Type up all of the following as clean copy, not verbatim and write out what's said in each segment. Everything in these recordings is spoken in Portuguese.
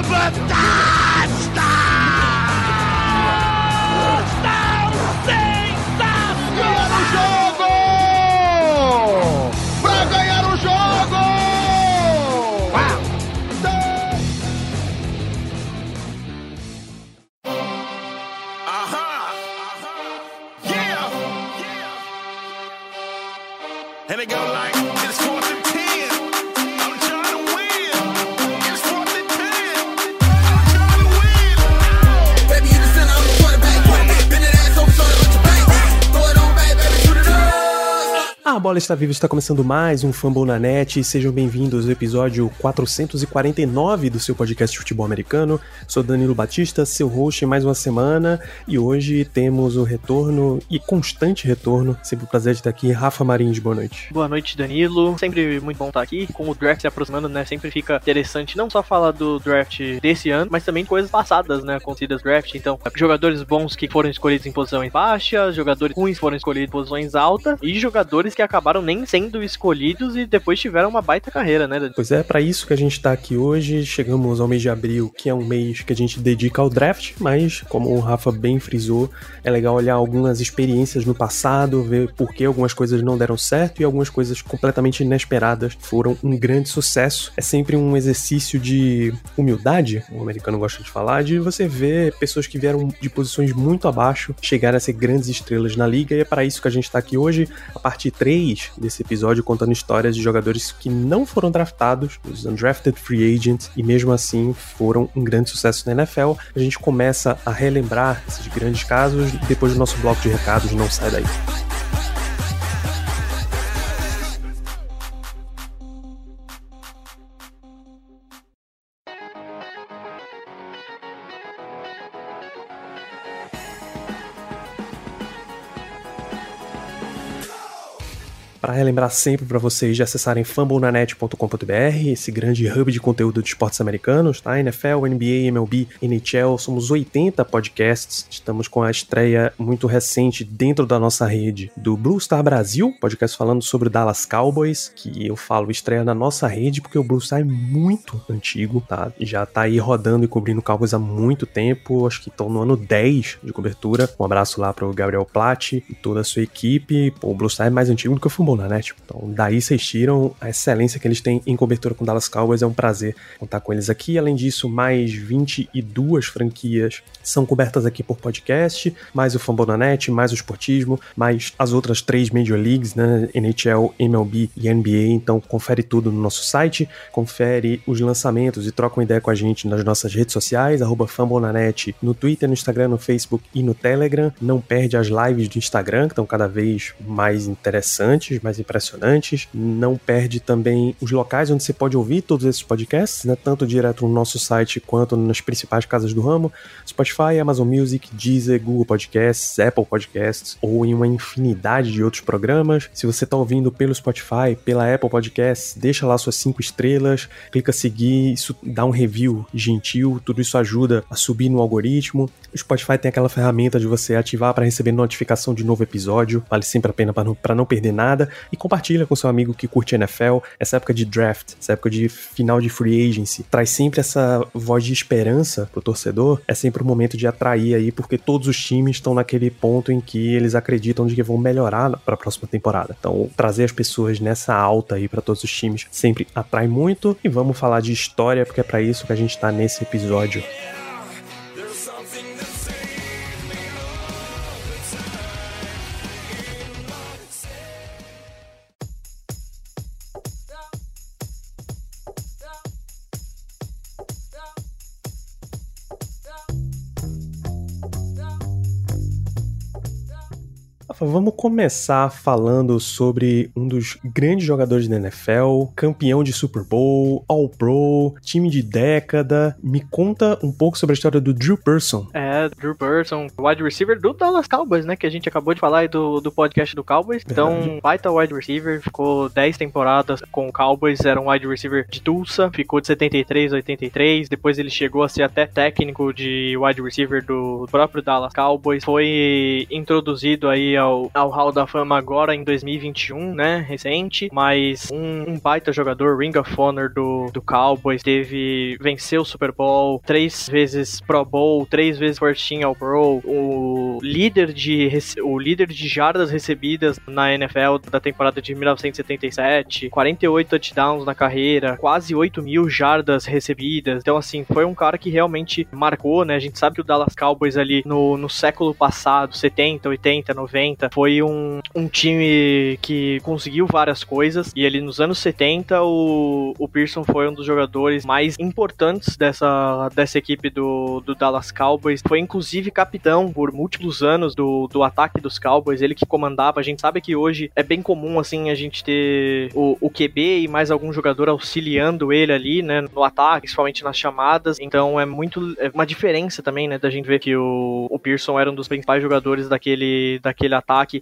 And they go like, it's 4th and 10. I'm trying to win. It's 4th and 10. I'm trying to win. Baby, you the center, I'm the quarterback. Bend that ass over, shoulder, let your bank. Throw it on back, baby, shoot it up. A Bola Está Viva, está começando mais um Fumble na Net. Sejam bem-vindos ao episódio 449 do seu podcast de futebol americano. Sou Danilo Batista, seu host em mais uma semana, e hoje temos o retorno e constante retorno. Sempre um prazer de estar aqui, Rafa Marins, boa noite. Boa noite, Danilo. Sempre muito bom estar aqui. Com o draft se aproximando, né? Sempre fica interessante não só falar do draft desse ano, mas também de coisas passadas, né? Acontecidas draft. Então, jogadores bons que foram escolhidos em posições baixas, jogadores ruins que foram escolhidos em posições altas, e jogadores que acabaram nem sendo escolhidos e depois tiveram uma baita carreira, né, Danilo? Pois é, para isso que a gente tá aqui hoje. Chegamos ao mês de abril, que é um mês que a gente dedica ao draft, mas, como o Rafa bem frisou, é legal olhar algumas experiências no passado, ver por que algumas coisas não deram certo e algumas coisas completamente inesperadas foram um grande sucesso. É sempre um exercício de humildade, o americano gosta de falar, de você ver pessoas que vieram de posições muito abaixo chegar a ser grandes estrelas na liga, e é para isso que a gente tá aqui hoje, a parte 3 desse episódio, contando histórias de jogadores que não foram draftados, os undrafted free agents, e mesmo assim foram um grande sucesso na NFL. A gente começa a relembrar esses grandes casos depois do nosso bloco de recados. Não sai daí. Para relembrar sempre para vocês de acessarem fumblenanet.com.br, esse grande hub de conteúdo de esportes americanos, tá? NFL, NBA, MLB, NHL, somos 80 podcasts. Estamos com a estreia muito recente dentro da nossa rede do Blue Star Brasil, podcast falando sobre o Dallas Cowboys, que eu falo estreia na nossa rede porque o Blue Star é muito antigo, tá? Já tá aí rodando e cobrindo Cowboys há muito tempo, acho que estão no ano 10 de cobertura. Um abraço lá pro Gabriel Platt e toda a sua equipe. Pô, o Blue Star é mais antigo do que o Fumble na Net. Então, daí vocês tiram a excelência que eles têm em cobertura com Dallas Cowboys. É um prazer contar com eles aqui. Além disso, mais 22 franquias são cobertas aqui por podcast, mais o Fumble na Net, mais o Esportismo, mais as outras 3 Major Leagues, né? NHL, MLB e NBA. Então, confere tudo no nosso site, confere os lançamentos e troca uma ideia com a gente nas nossas redes sociais, @FumbleNaNet, no Twitter, no Instagram, no Facebook e no Telegram. Não perde as lives do Instagram, que estão cada vez mais interessantes, mais impressionantes. Não perde também os locais onde você pode ouvir todos esses podcasts, né? Tanto direto no nosso site quanto nas principais casas do ramo: Spotify, Amazon Music, Deezer, Google Podcasts, Apple Podcasts, ou em uma infinidade de outros programas. Se você está ouvindo pelo Spotify, pela Apple Podcasts, deixa lá suas 5 estrelas, clica seguir, isso dá um review gentil, tudo isso ajuda a subir no algoritmo. O Spotify tem aquela ferramenta de você ativar para receber notificação de novo episódio, vale sempre a pena para não perder nada. E compartilha com seu amigo que curte NFL. Essa época de draft, essa época de final de free agency, traz sempre essa voz de esperança pro torcedor. É sempre um momento de atrair aí, porque todos os times estão naquele ponto em que eles acreditam de que vão melhorar para a próxima temporada. Então, trazer as pessoas nessa alta aí para todos os times sempre atrai muito. E vamos falar de história, porque é para isso que a gente tá nesse episódio. Vamos começar falando sobre um dos grandes jogadores da NFL, campeão de Super Bowl, All-Pro, time de década. Me conta um pouco sobre a história do Drew Pearson. Drew Pearson, wide receiver do Dallas Cowboys, né? Que a gente acabou de falar aí do podcast do Cowboys. Então, baita wide receiver, ficou 10 temporadas com o Cowboys, era um wide receiver de Tulsa, ficou de 73 a 83, depois ele chegou a ser até técnico de wide receiver do próprio Dallas Cowboys, foi introduzido aí ao ao Hall da Fama agora em 2021, né, recente, mas um baita jogador, Ring of Honor do Cowboys, venceu o Super Bowl, 3 vezes Pro Bowl, 3 vezes First Team All-Pro, o líder de jardas recebidas na NFL da temporada de 1977, 48 touchdowns na carreira, quase 8.000 jardas recebidas. Então, assim, foi um cara que realmente marcou, né? A gente sabe que o Dallas Cowboys ali no século passado, 70, 80, 90, foi um time que conseguiu várias coisas, e ali nos anos 70 o Pearson foi um dos jogadores mais importantes dessa equipe do Dallas Cowboys. Foi inclusive capitão por múltiplos anos do ataque dos Cowboys, ele que comandava. A gente sabe que hoje é bem comum, assim, a gente ter o QB e mais algum jogador auxiliando ele ali, né, no ataque, principalmente nas chamadas. Então é uma diferença também, né, da gente ver que o Pearson era um dos principais jogadores daquele ataque,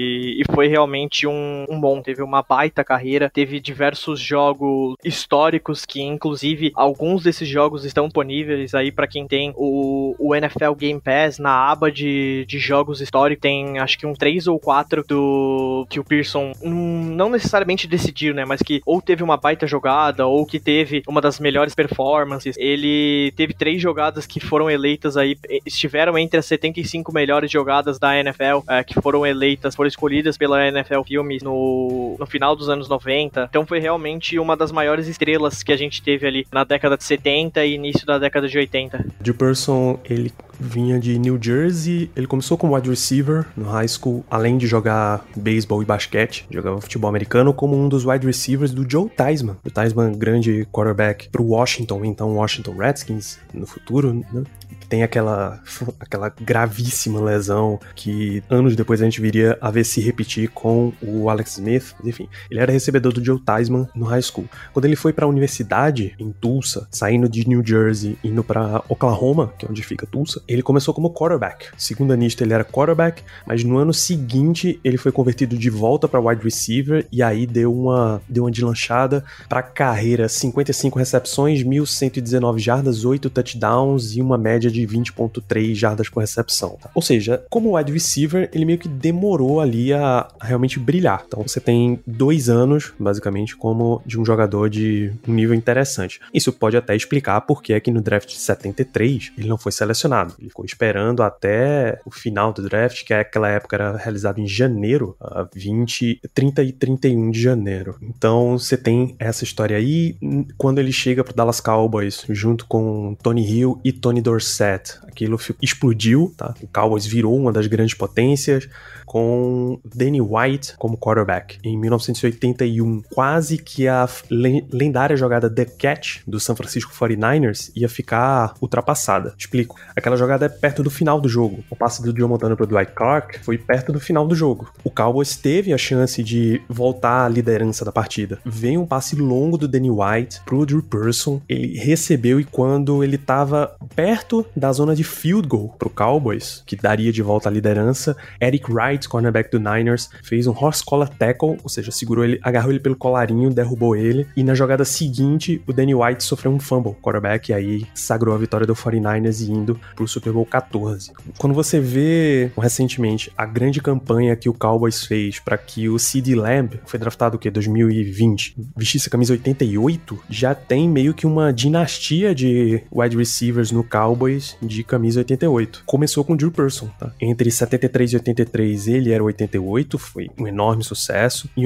e foi realmente um bom, teve uma baita carreira, teve diversos jogos históricos que, inclusive, alguns desses jogos estão disponíveis aí para quem tem o NFL Game Pass. Na aba de jogos históricos tem, acho que 3 ou 4 que o Pearson não necessariamente decidiu, né, mas que ou teve uma baita jogada ou que teve uma das melhores performances. Ele teve 3 jogadas que foram eleitas aí, estiveram entre as 75 melhores jogadas da NFL, que foram escolhidas pela NFL Filmes no final dos anos 90. Então foi realmente uma das maiores estrelas que a gente teve ali na década de 70 e início da década de 80. Drew Pearson, ele vinha de New Jersey, ele começou como wide receiver no high school, além de jogar beisebol e basquete, jogava futebol americano, como um dos wide receivers do Joe Theismann. O Theismann, grande quarterback pro Washington, então Washington Redskins no futuro, né? Tem aquela gravíssima lesão que anos depois a gente viria a ver se repetir com o Alex Smith. Enfim, ele era recebedor do Joe Theismann no high school. Quando ele foi pra universidade em Tulsa, saindo de New Jersey, indo pra Oklahoma, que é onde fica Tulsa, ele começou como quarterback. Segundo anista, ele era quarterback, mas no ano seguinte ele foi convertido de volta pra wide receiver, e aí deu uma deslanchada pra carreira: 55 recepções, 1.119 jardas, 8 touchdowns e uma média de 20.3 jardas por recepção. Tá? Ou seja, como wide receiver, ele meio que demorou ali a realmente brilhar. Então você tem 2 anos, basicamente, como de um jogador de um nível interessante. Isso pode até explicar por que é que no draft de 73 ele não foi selecionado. Ele ficou esperando até o final do draft, que aquela época era realizado em janeiro, 30 e 31 de janeiro. Então você tem essa história aí. Quando ele chega pro Dallas Cowboys, junto com Tony Hill e Tony Dorsett, aquilo explodiu, tá? O Cowboys virou uma das grandes potências, com Danny White como quarterback. Em 1981, quase que a lendária jogada The Catch do San Francisco 49ers ia ficar ultrapassada. Explico. Aquela jogada é perto do final do jogo. O passe do Joe Montana pro Dwight Clark foi perto do final do jogo. O Cowboys teve a chance de voltar à liderança da partida. Vem um passe longo do Danny White pro Drew Pearson. Ele recebeu, e quando ele tava perto da zona de field goal pro Cowboys, que daria de volta à liderança, Eric Wright, cornerback do Niners, fez um horse collar tackle, ou seja, segurou ele, agarrou ele pelo colarinho, derrubou ele, e na jogada seguinte o Danny White sofreu um fumble, quarterback, e aí sagrou a vitória do 49ers e indo pro Super Bowl 14. Quando você vê recentemente a grande campanha que o Cowboys fez para que o CeeDee Lamb, foi draftado o quê? 2020, vestisse a camisa 88, já tem meio que uma dinastia de wide receivers no Cowboys de camisa 88. Começou com o Drew Pearson, tá? Entre 73 e 83 ele era 88, foi um enorme sucesso. Em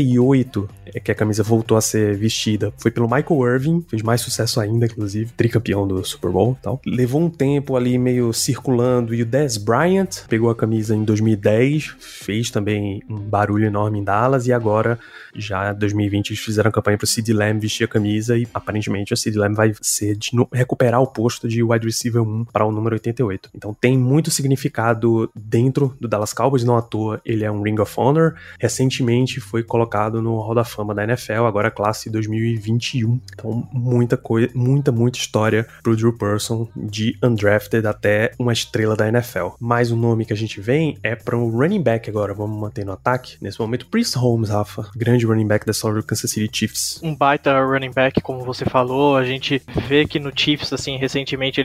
88 é que a camisa voltou a ser vestida, foi pelo Michael Irvin, fez mais sucesso ainda, inclusive, tricampeão do Super Bowl e tal. Levou um tempo ali meio circulando, e o Dez Bryant pegou a camisa em 2010, fez também um barulho enorme em Dallas, e agora, já em 2020, eles fizeram a campanha pro CeeDee Lamb vestir a camisa, e aparentemente o CeeDee Lamb vai ser recuperar o posto de wide receiver 1 para o número 88. Então tem muito significado dentro do Dallas Cowboys, não à toa ele é um Ring of Honor. Recentemente foi colocado no Hall da Fama da NFL, agora classe 2021. Então muita história pro Drew Pearson, de undrafted até uma estrela da NFL. Mais um nome que a gente vem é para um running back agora, vamos manter no ataque. Nesse momento, Priest Holmes, Rafa, grande running back da história do Kansas City Chiefs. Um baita running back, como você falou. A gente vê que no Chiefs, assim, recentemente eles têm tido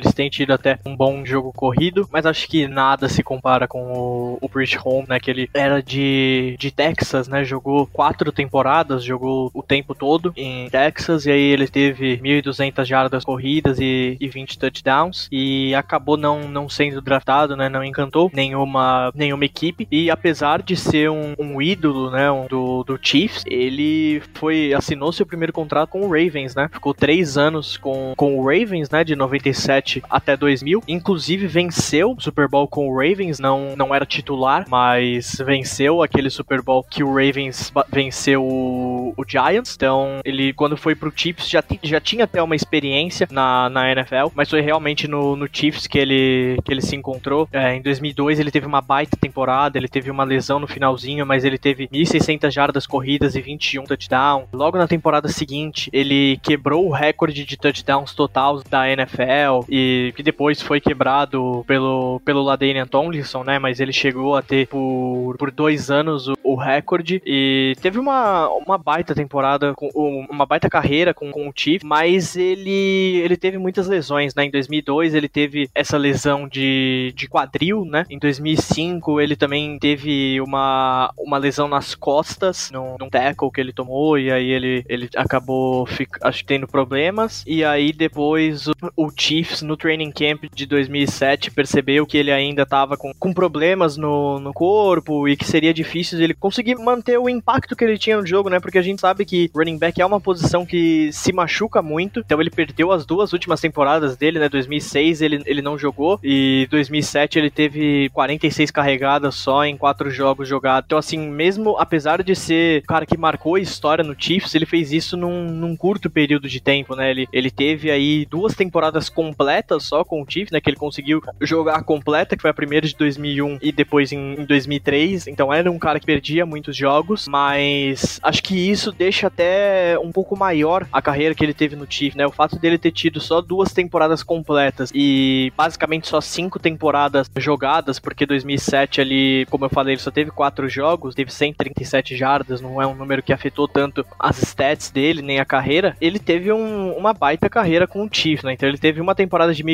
tido até um bom jogo corrido, mas acho que nada se compara com o Bridge Home, né, que ele era de Texas, né, jogou 4 temporadas, jogou o tempo todo em Texas, e aí ele teve 1.200 jardas corridas e 20 touchdowns, e acabou não sendo draftado, né, não encantou nenhuma equipe, e apesar de ser um ídolo, né, do Chiefs, ele assinou seu primeiro contrato com o Ravens, né, ficou 3 anos com o Ravens, né, de 97 até 2000, inclusive venceu o Super Bowl com o Ravens, não era titular, mas venceu aquele Super Bowl que o Ravens venceu o Giants. Então ele, quando foi pro Chiefs, já tinha até uma experiência na NFL, mas foi realmente no Chiefs que ele se encontrou. Em 2002 ele teve uma baita temporada, ele teve uma lesão no finalzinho, mas ele teve 1.600 jardas corridas e 21 touchdowns. Logo na temporada seguinte, ele quebrou o recorde de touchdowns totais da NFL, e que depois foi quebrado pelo LaDainian Tomlinson, né, mas ele chegou a ter por 2 anos o recorde, e teve uma baita temporada, uma baita carreira com o Chiefs, mas ele teve muitas lesões, né, em 2002 ele teve essa lesão de quadril, né, em 2005 ele também teve uma lesão nas costas, num tackle que ele tomou, e aí ele acabou tendo problemas, e aí depois o Chiefs no training camp de 2007 percebeu que ele ainda estava com problemas no corpo, e que seria difícil ele conseguir manter o impacto que ele tinha no jogo, né, porque a gente sabe que running back é uma posição que se machuca muito, então ele perdeu as 2 últimas temporadas dele, né, 2006 ele não jogou, e 2007 ele teve 46 carregadas só em 4 jogos jogados. Então assim, mesmo apesar de ser o cara que marcou a história no Chiefs, ele fez isso num curto período de tempo, né, ele teve aí 2 temporadas completas só com o Chiefs, né, que ele conseguiu jogar completa, que foi a primeira de 2001 e depois em 2003, então era um cara que perdia muitos jogos, mas acho que isso deixa até um pouco maior a carreira que ele teve no Chiefs, né, o fato dele ter tido só 2 temporadas completas e basicamente só 5 temporadas jogadas, porque 2007 ali, como eu falei, ele só teve 4 jogos, teve 137 jardas, não é um número que afetou tanto as stats dele, nem a carreira. Ele teve uma baita carreira com o Chiefs, né, então ele teve uma temporada de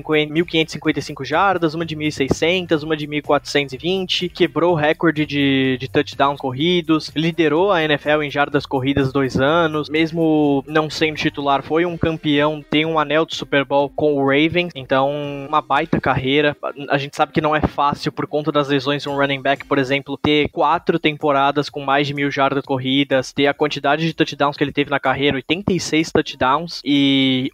1.555 jardas, uma de 1.600, uma de 1.420, quebrou o recorde de touchdowns corridos, liderou a NFL em jardas corridas 2 anos, mesmo não sendo titular, foi um campeão, tem um anel de Super Bowl com o Ravens, então uma baita carreira. A gente sabe que não é fácil por conta das lesões de um running back, por exemplo, ter 4 temporadas com mais de 1.000 jardas corridas, ter a quantidade de touchdowns que ele teve na carreira, 86 touchdowns e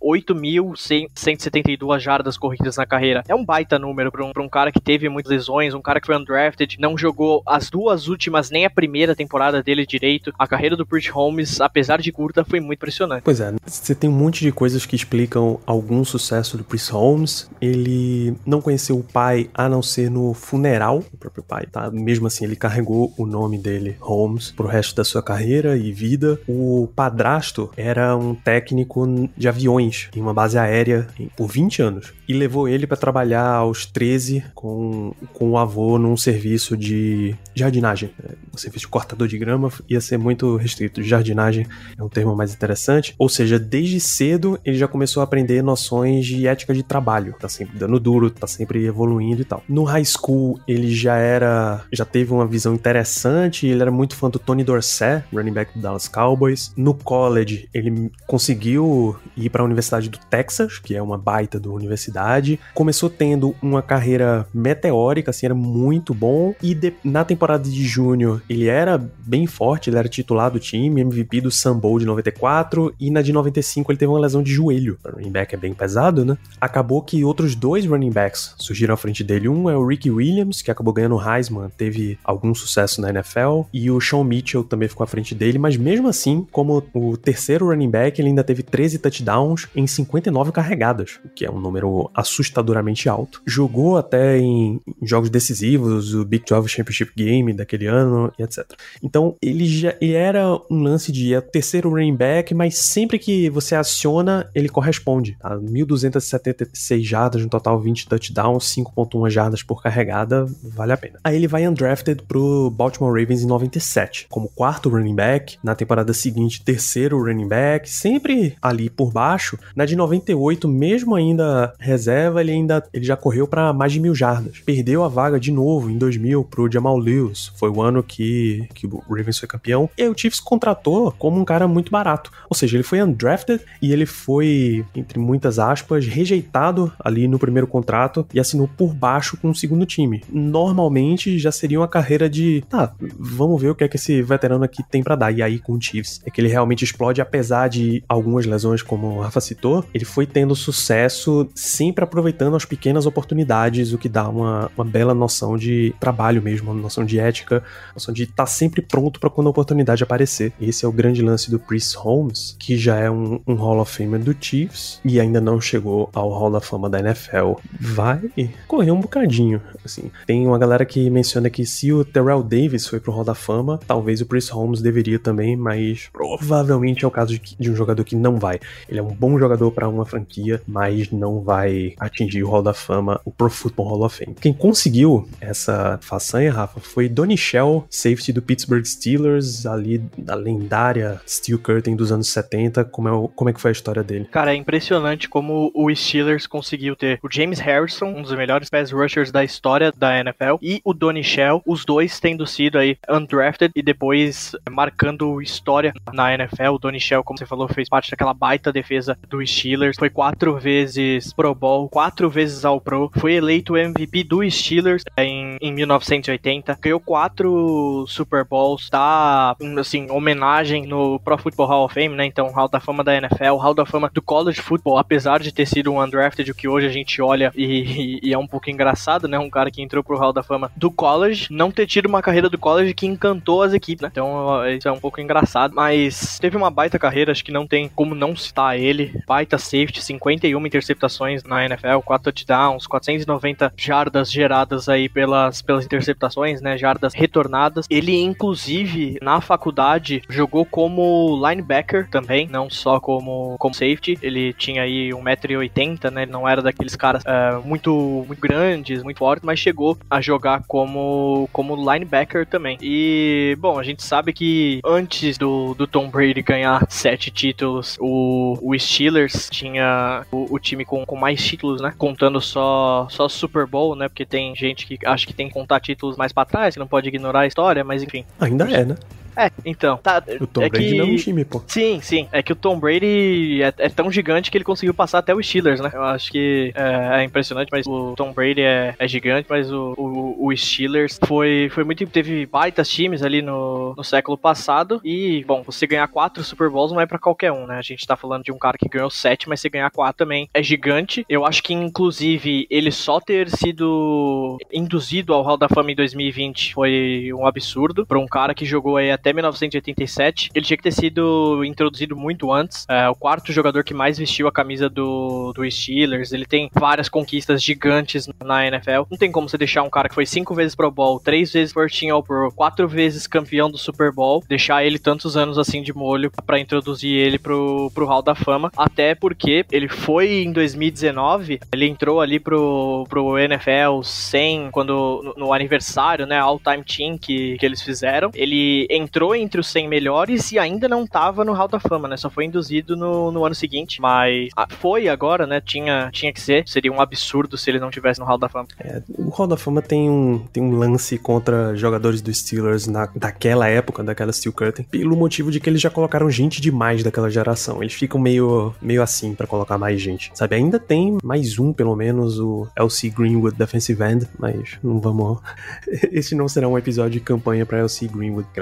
8.172 jardas corridas na carreira. É um baita número para um cara que teve muitas lesões, um cara que foi undrafted, não jogou as 2 últimas, nem a primeira temporada dele direito. A carreira do Bridge Holmes, apesar de curta, foi muito impressionante. Pois é, você tem um monte de coisas que explicam algum sucesso do Bridge Holmes. Ele não conheceu o pai a não ser no funeral do próprio pai, tá? Mesmo assim, ele carregou o nome dele, Holmes, pro resto da sua carreira e vida. O padrasto era um técnico de aviões em uma base aérea por 20 anos e levou ele para trabalhar aos 13 com o avô num serviço de jardinagem. Um serviço de cortador de grama ia ser muito restrito. Jardinagem é um termo mais interessante. Ou seja, desde cedo ele já começou a aprender noções de ética de trabalho. Tá sempre dando duro, tá sempre evoluindo e tal. No high school ele já teve uma visão interessante, ele era muito fã do Tony Dorsett, running back do Dallas Cowboys. No college ele conseguiu ir para a Universidade do Texas, que é uma baita da universidade. Começou tendo uma carreira meteórica, assim, era muito bom. E na temporada de júnior ele era bem forte, ele era titular do time, MVP do Sun Bowl de 94, e na de 95 ele teve uma lesão de joelho. O running back é bem pesado, né? Acabou que outros 2 running backs surgiram à frente dele. Um é o Ricky Williams, que acabou ganhando o Heisman, teve algum sucesso na NFL, e o Sean Mitchell também ficou à frente dele, mas mesmo assim, como o terceiro running back, ele ainda teve 13 touchdowns em 59 carregadas, o que é um número assustadoramente alto. Jogou até em jogos decisivos, o Big 12 Championship Game Fame daquele ano e etc. Então, ele era um lance de terceiro running back, mas sempre que você aciona, ele corresponde. Tá? 1.276 jardas no total, 20 touchdowns, 5.1 jardas por carregada, vale a pena. Aí ele vai undrafted pro Baltimore Ravens em 97, como quarto running back. Na temporada seguinte, terceiro running back, sempre ali por baixo. Na de 98, mesmo ainda reserva, ele já correu para mais de 1.000 jardas. Perdeu a vaga de novo em 2000 pro Jamal Lewis. Foi o ano que o Ravens foi campeão. E aí o Chiefs contratou como um cara muito barato. Ou seja, ele foi undrafted e ele foi, entre muitas aspas, rejeitado ali no primeiro contrato e assinou por baixo com o segundo time. Normalmente já seria uma carreira de, vamos ver o que é que esse veterano aqui tem pra dar. E aí com o Chiefs é que ele realmente explode, apesar de algumas lesões, como o Rafa citou, ele foi tendo sucesso sempre aproveitando as pequenas oportunidades, o que dá uma bela noção de trabalho mesmo, uma noção de ética, uma noção de estar sempre pronto pra quando a oportunidade aparecer. Esse é o grande lance do Priest Holmes, que já é um Hall of Famer do Chiefs e ainda não chegou ao Hall da Fama da NFL. Vai correr um bocadinho, assim. Tem uma galera que menciona que se o Terrell Davis foi pro Hall da Fama, talvez o Priest Holmes deveria também, mas provavelmente é o caso de um jogador que não vai. Ele é um bom jogador para uma franquia, mas não vai atingir o Hall da Fama, o Pro Football Hall of Fame. Quem conseguiu essa façanha, Rafa, foi Donnie Shell, safety do Pittsburgh Steelers, ali da lendária Steel Curtain dos anos 70. Como é que foi a história dele? Cara, é impressionante como o Steelers conseguiu ter o James Harrison, um dos melhores pass rushers da história da NFL, e o Donnie Shell, os dois tendo sido aí undrafted e depois marcando história na NFL. O Donnie Shell, como você falou, fez parte daquela baita defesa do Steelers, foi 4 vezes Pro Bowl, 4 vezes All-Pro, foi eleito MVP do Steelers em 1980, ganhou 4 Super Bowls, tá, assim, homenagem no Pro Football Hall of Fame, né? Então, Hall da Fama da NFL, Hall da Fama do College Football, apesar de ter sido um undrafted, o que hoje a gente olha e é um pouco engraçado, né? Um cara que entrou pro Hall da Fama do college, não ter tido uma carreira do college que encantou as equipes, né? Então, isso é um pouco engraçado, mas teve uma baita carreira, acho que não tem como não citar ele. Baita safety, 51 interceptações na NFL, 4 touchdowns, 490 jardas geradas aí pelas interceptações, né? Jardas retornadas. Ele, inclusive, na faculdade, jogou como linebacker também, não só como safety. Ele tinha aí 1,80 m, né? Ele não era daqueles caras muito grandes, muito fortes, mas chegou a jogar como linebacker também. E, bom, a gente sabe que antes do Tom Brady ganhar 7 títulos, o Steelers tinha o time com mais títulos, né? Contando só Super Bowl, né? Porque tem gente que acha que tem que contar títulos mais pra trás, que não pode ignorar a história, mas enfim. Ainda é, né? Então, tá. O Tom Brady não é um time, pô. Sim. É que o Tom Brady é tão gigante que ele conseguiu passar até o Steelers, né? Eu acho que é impressionante, mas o Tom Brady é gigante, mas o Steelers foi muito... Teve baitas times ali no século passado e, bom, você ganhar 4 Super Bowls não é pra qualquer um, né? A gente tá falando de um cara que ganhou 7, mas você ganhar 4 também é gigante. Eu acho que, inclusive, ele só ter sido induzido ao Hall da Fama em 2020 foi um absurdo pra um cara que jogou aí até 1987, ele tinha que ter sido introduzido muito antes. O quarto jogador que mais vestiu a camisa do Steelers. Ele tem várias conquistas gigantes na NFL. Não tem como você deixar um cara que foi 5 vezes Pro Bowl, 3 vezes First Team All-Pro, 4 vezes campeão do Super Bowl, deixar ele tantos anos assim de molho pra introduzir ele pro Hall da Fama. Até porque ele foi em 2019, ele entrou ali pro NFL 100, no aniversário, né, All-Time Team que eles fizeram. Ele entrou entre os 100 melhores e ainda não tava no Hall da Fama, né? Só foi induzido no ano seguinte, mas foi agora, né? Tinha que ser. Seria um absurdo se ele não tivesse no Hall da Fama. O Hall da Fama tem um lance contra jogadores do Steelers daquela época, daquela Steel Curtain, pelo motivo de que eles já colocaram gente demais daquela geração. Eles ficam meio assim pra colocar mais gente, sabe? Ainda tem mais um, pelo menos, o L.C. Greenwood Defensive End, mas não vamos... Esse não será um episódio de campanha pra L.C. Greenwood. Naquela época,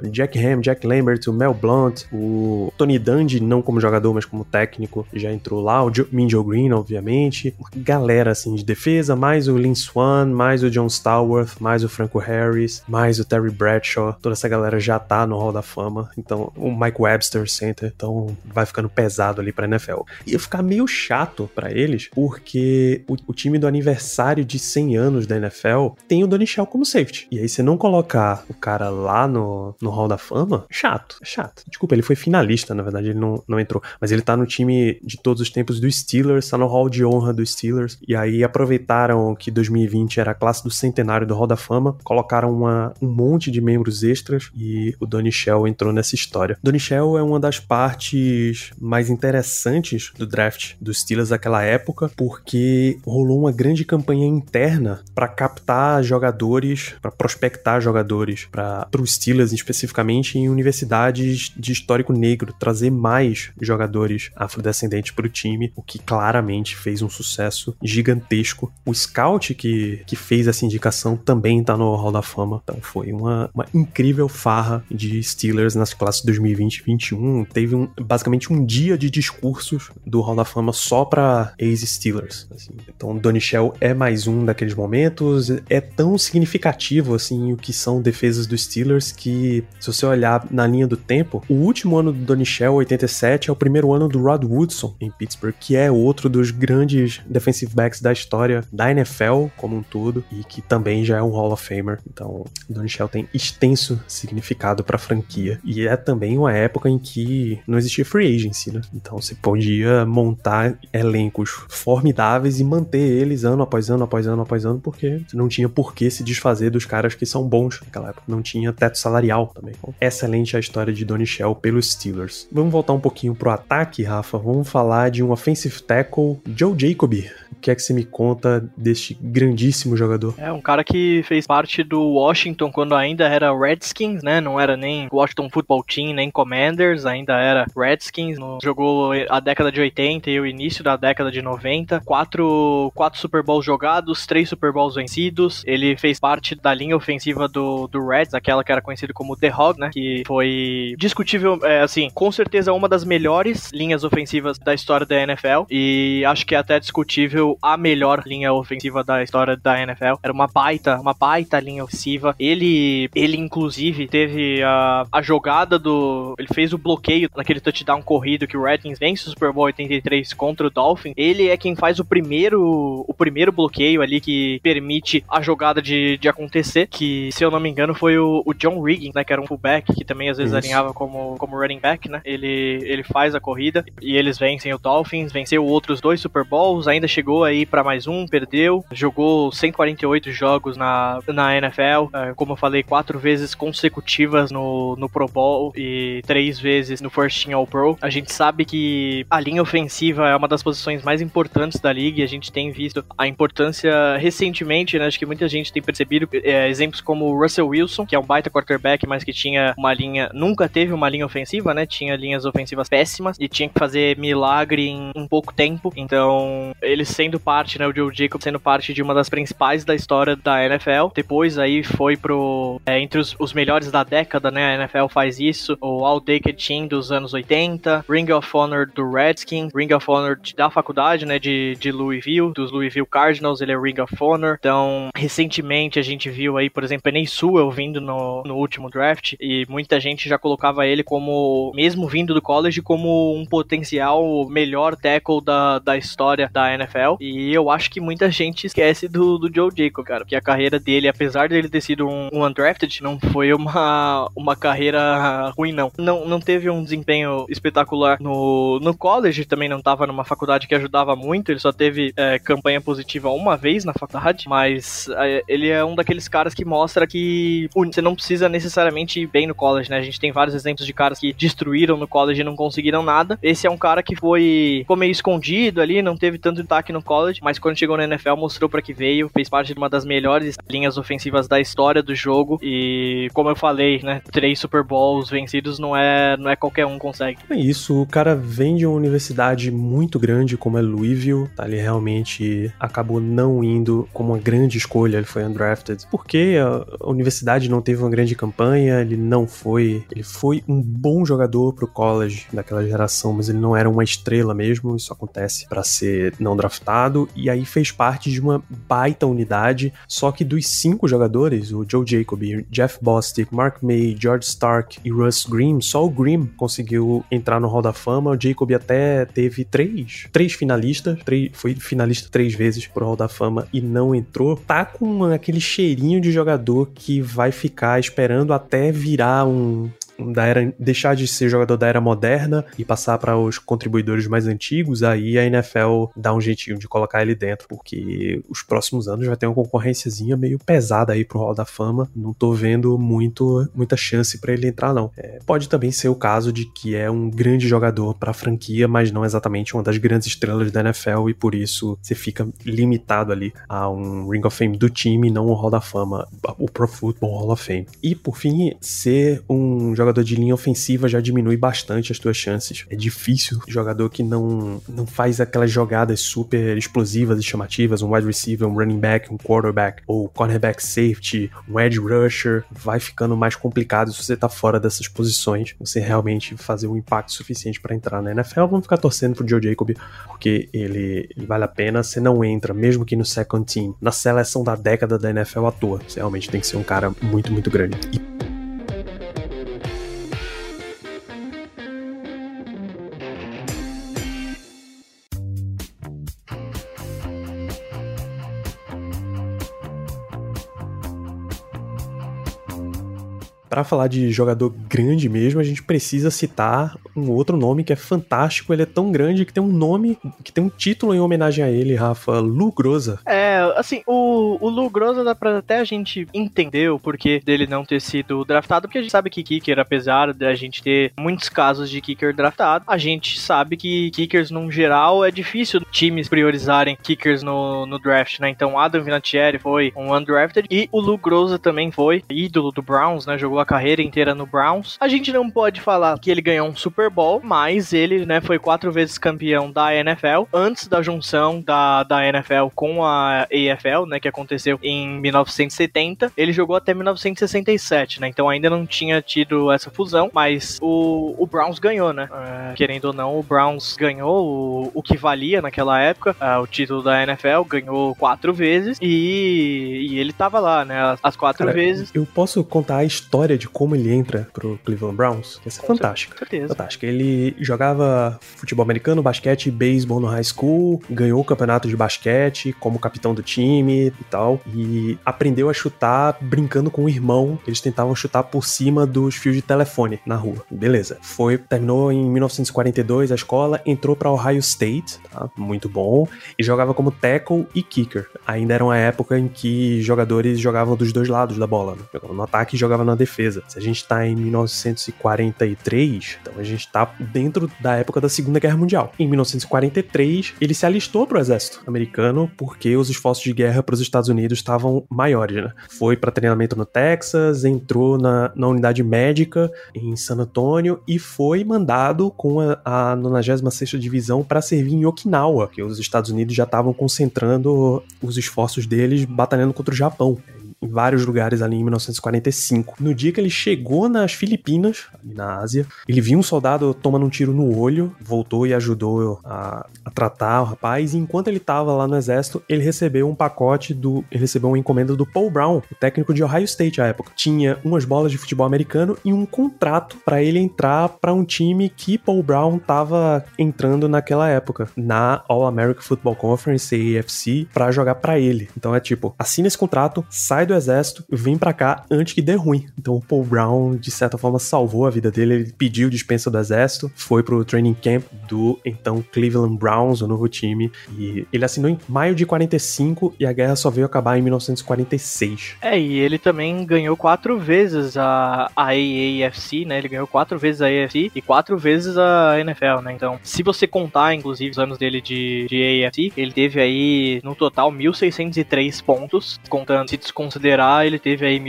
Jack Ham, Jack Lambert, o Mel Blount, o Tony Dungy, não como jogador, mas como técnico, já entrou lá, o Minjo Green, obviamente, uma galera, assim, de defesa, mais o Lynn Swann, mais o John Stallworth, mais o Franco Harris, mais o Terry Bradshaw, toda essa galera já tá no Hall da Fama, então o Mike Webster Center, então vai ficando pesado ali pra NFL. Ia ficar meio chato pra eles, porque o time do aniversário de 100 anos da NFL tem o Donnie Shell como safety, e aí você não colocar o cara lá no Hall da Fama, chato. Desculpa, ele foi finalista, na verdade, ele não entrou, mas ele tá no time de todos os tempos do Steelers, tá no Hall de Honra do Steelers, e aí aproveitaram que 2020 era a classe do centenário do Hall da Fama, colocaram um monte de membros extras, e o Donnie Shell entrou nessa história. Donnie Shell é uma das partes mais interessantes do draft dos Steelers daquela época, porque rolou uma grande campanha interna para captar jogadores, para prospectar jogadores para os Steelers especificamente em universidades de histórico negro, trazer mais jogadores afrodescendentes para o time, o que claramente fez um sucesso gigantesco. O scout que fez essa indicação também tá no Hall da Fama, então foi uma incrível farra de Steelers nas classes 2020 e 2021. Teve basicamente um dia de discursos do Hall da Fama só para ex-Steelers, assim. Então Donnie Shell é mais um daqueles momentos, é tão significativo assim o que são defesas dos Steelers que, se você olhar na linha do tempo, o último ano do Donnie Shell, 87, é o primeiro ano do Rod Woodson em Pittsburgh, que é outro dos grandes defensive backs da história da NFL como um todo, e que também já é um Hall of Famer. Então, Donnie Shell tem extenso significado pra franquia. E é também uma época em que não existia free agency, né? Então você podia montar elencos formidáveis e manter eles ano após ano, após ano, após ano, porque você não tinha por que se desfazer dos caras que são bons naquela época. Não tinha teto salarial também. Então, excelente a história de Donnie Shell pelos Steelers. Vamos voltar um pouquinho pro ataque, Rafa. Vamos falar de um offensive tackle, Joe Jacoby. O que é que você me conta deste grandíssimo jogador? É um cara que fez parte do Washington quando ainda era Redskins, né? Não era nem Washington Football Team, nem Commanders, ainda era Redskins. Jogou a década de 80 e o início da década de 90. Quatro Super Bowls jogados, 3 Super Bowls vencidos. Ele fez parte da linha ofensiva do Reds, aquela que era conhecida como The Hog, né? Que foi discutível, assim, com certeza uma das melhores linhas ofensivas da história da NFL. E acho que é até discutível a melhor linha ofensiva da história da NFL. Era uma baita linha ofensiva. Ele inclusive teve a jogada ele fez o bloqueio naquele touchdown corrido que o Redskins vence o Super Bowl 83 contra o Dolphins. Ele é quem faz o primeiro bloqueio ali que permite a jogada de acontecer, que, se eu não me engano, foi o John Riggins, né, que era um fullback, que também às vezes alinhava como running back, né? Ele faz a corrida e eles vencem o Dolphins, venceu outros 2 Super Bowls, ainda chegou aí pra mais um, perdeu, jogou 148 jogos na NFL, como eu falei, 4 vezes consecutivas no Pro Bowl e 3 vezes no First Team All-Pro. A gente sabe que a linha ofensiva é uma das posições mais importantes da liga e a gente tem visto a importância recentemente, né? Acho que muita gente tem percebido exemplos como o Russell Wilson, que é um baita quarterback, mas que nunca teve uma linha ofensiva, né? Tinha linhas ofensivas péssimas e tinha que fazer milagre em pouco tempo. Então, ele sendo parte, né? O Joe Jacob sendo parte de uma das principais da história da NFL. Depois aí foi entre os melhores da década, né? A NFL faz isso. O All-Decade Team dos anos 80, Ring of Honor do Redskins, Ring of Honor da faculdade, né? De Louisville, dos Louisville Cardinals, ele é Ring of Honor. Então, recentemente a gente viu aí, por exemplo, Penei Sewell vindo no último draft e muita gente já colocava ele como, mesmo vindo do college, como um potencial melhor tackle da história da NFL. E eu acho que muita gente esquece do Joe Jacob, cara, porque a carreira dele, apesar dele ter sido um undrafted, não foi uma carreira ruim, não. Não teve um desempenho espetacular no college, também não tava numa faculdade que ajudava muito, ele só teve campanha positiva uma vez na faculdade, mas ele é um daqueles caras que mostra que você não precisa necessariamente ir bem no college, né? A gente tem vários exemplos de caras que destruíram no college e não conseguiram nada. Esse é um cara que ficou meio escondido ali, não teve tanto destaque no college, mas quando chegou na NFL mostrou pra que veio, fez parte de uma das melhores linhas ofensivas da história do jogo e, como eu falei, né, 3 Super Bowls vencidos não é qualquer um consegue. É isso, o cara vem de uma universidade muito grande como é Louisville, tá? Ele realmente acabou não indo como uma grande escolha, ele foi undrafted, porque a universidade não teve uma grande campanha, ele foi um bom jogador pro college daquela geração, mas ele não era uma estrela mesmo, isso acontece pra ser não draftado, e aí fez parte de uma baita unidade, só que dos 5 jogadores, o Joe Jacoby, Jeff Bostic, Mark May, George Stark e Russ Grimm, só o Grimm conseguiu entrar no Hall da Fama. O Jacoby até teve 3 finalistas, foi finalista 3 vezes pro Hall da Fama e não entrou. Tá com aquele cheirinho de jogador que vai ficar esperando até virar deixar de ser jogador da era moderna e passar para os contribuidores mais antigos. Aí a NFL dá um jeitinho de colocar ele dentro, porque os próximos anos vai ter uma concorrênciazinha meio pesada aí pro Hall da Fama. Não tô vendo muita chance para ele entrar, não. Pode também ser o caso de que é um grande jogador pra franquia, mas não exatamente uma das grandes estrelas da NFL, e por isso você fica limitado ali a um Ring of Fame do time, não o Hall da Fama, o Pro Football Hall of Fame. E por fim, ser um jogador de linha ofensiva já diminui bastante as tuas chances. É difícil jogador que não faz aquelas jogadas super explosivas e chamativas, um wide receiver, um running back, um quarterback, ou cornerback safety, um edge rusher, vai ficando mais complicado se você tá fora dessas posições, você realmente fazer um impacto suficiente para entrar na NFL. Vamos ficar torcendo pro Joe Jacoby, porque ele vale a pena. Você não entra, mesmo que no second team, na seleção da década da NFL à toa. Você realmente tem que ser um cara muito, muito grande. Para falar de jogador grande mesmo, a gente precisa citar um outro nome que é fantástico. Ele é tão grande que tem um nome, que tem um título em homenagem a ele, Rafa. Lou Groza. Assim, o Lou Groza dá pra até a gente entender o porquê dele não ter sido draftado, porque a gente sabe que kicker, apesar de a gente ter muitos casos de kicker draftado, a gente sabe que kickers, num geral, é difícil times priorizarem kickers no draft, né? Então, Adam Vinatieri foi um undrafted e o Lou Groza também foi ídolo do Browns, né? Jogou a carreira inteira no Browns. A gente não pode falar que ele ganhou um Super Bowl, mas ele, né, foi 4 vezes campeão da NFL, antes da junção da NFL com a AFL, né, que aconteceu em 1970. Ele jogou até 1967, né, então ainda não tinha tido essa fusão, mas o Browns ganhou, né, querendo ou não, o Browns ganhou o que valia naquela época, o título da NFL, ganhou 4 vezes e ele tava lá, né, as 4 vezes. Eu posso contar a história de como ele entra pro Cleveland Browns? Essa é fantástica. Certeza. Fantástica. Ele jogava futebol americano, basquete e beisebol no high school, ganhou o campeonato de basquete como capitão do time e tal, e aprendeu a chutar brincando com o irmão. Eles tentavam chutar por cima dos fios de telefone na rua. Beleza. Terminou em 1942 a escola, entrou pra Ohio State, tá? Muito bom, e jogava como tackle e kicker. Ainda era uma época em que jogadores jogavam dos dois lados da bola, né? Jogava no ataque e jogava na defesa. Se a gente tá em 1943, então a gente tá dentro da época da Segunda Guerra Mundial. Em 1943, ele se alistou pro exército americano porque os esforços de guerra pros Estados Unidos estavam maiores, né? Foi pra treinamento no Texas, entrou na unidade médica em San Antonio e foi mandado com a 96ª Divisão para servir em Okinawa, que os Estados Unidos já estavam concentrando os esforços deles batalhando contra o Japão em vários lugares ali em 1945. No dia que ele chegou nas Filipinas, ali na Ásia, ele viu um soldado tomando um tiro no olho, voltou e ajudou a tratar o rapaz, e enquanto ele tava lá no exército, ele recebeu ele recebeu uma encomenda do Paul Brown, o técnico de Ohio State à época. Tinha umas bolas de futebol americano e um contrato para ele entrar para um time que Paul Brown tava entrando naquela época, na All-American Football Conference, AFC, para jogar para ele. Então é tipo, assina esse contrato, sai do exército, vem pra cá antes que dê ruim. Então o Paul Brown, de certa forma, salvou a vida dele. Ele pediu dispensa do exército, foi pro training camp do então Cleveland Browns, o novo time, e ele assinou em maio de 45 e a guerra só veio acabar em 1946. E ele também ganhou 4 vezes a AAFC, né? Ele ganhou 4 vezes a AFC e 4 vezes a NFL, né? Então, se você contar, inclusive, os anos dele de AFC, ele teve aí, no total, 1.603 pontos, contando, se desconsiderar, ele teve aí